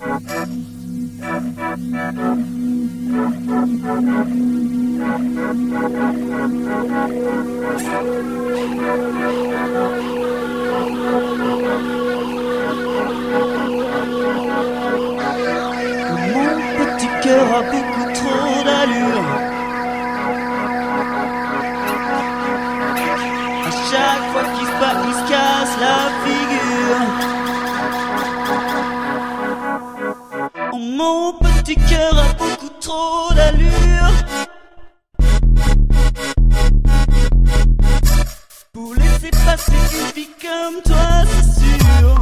Mon petit cœur a beaucoup trop d'allure. À chaque fois qu'il se bat, il se casse la figure. Oh, mon petit cœur a beaucoup trop d'allure pour laisser passer une fille comme toi, c'est sûr.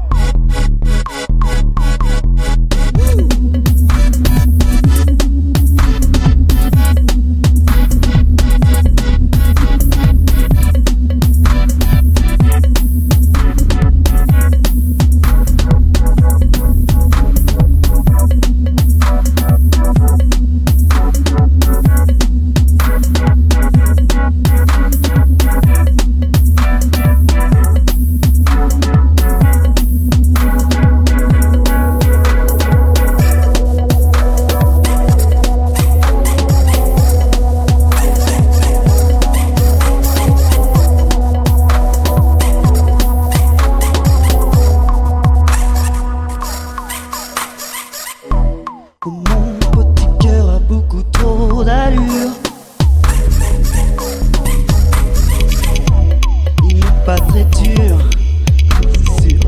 Mon petit cœur a beaucoup trop d'allure. Il n'est pas très dur, c'est sûr.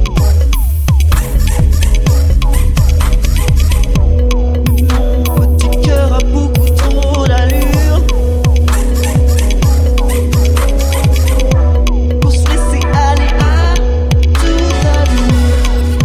Mon petit cœur a beaucoup trop d'allure pour se laisser aller à toute allure.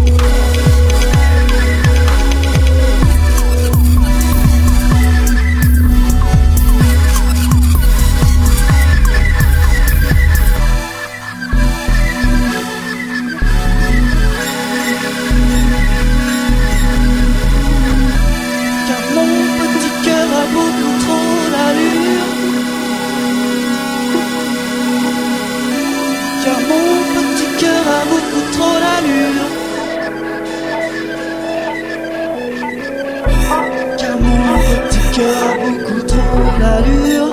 Beaucoup trop d'allure, car mon petit cœur a beaucoup trop d'allure, car mon petit cœur a beaucoup trop d'allure.